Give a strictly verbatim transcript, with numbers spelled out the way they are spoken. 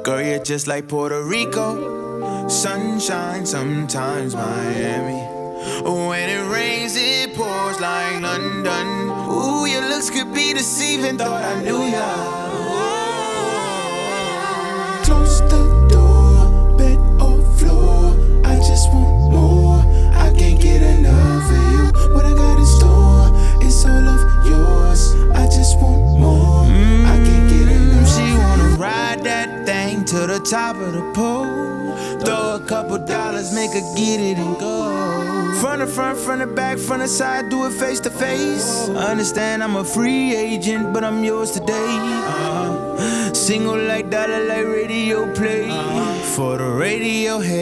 Girl, you're just like Puerto Rico. Sunshine, sometimes Miami. When it rains, it pours like London. Ooh, your looks could be deceiving, thought I knew ya. Close the door, bed or floor. I just want more. I can't get enough of you. What I got in store, it's all of yours. I just want more. Mm, I can't get enough. She wanna ride that thing to the top of the pole. Throw a couple dollars, make her get it and go. Front to front, front to back, front to side, do it face to face. Understand I'm a free agent, but I'm yours today. uh, Single like dollar, like radio play. uh, For the radio head.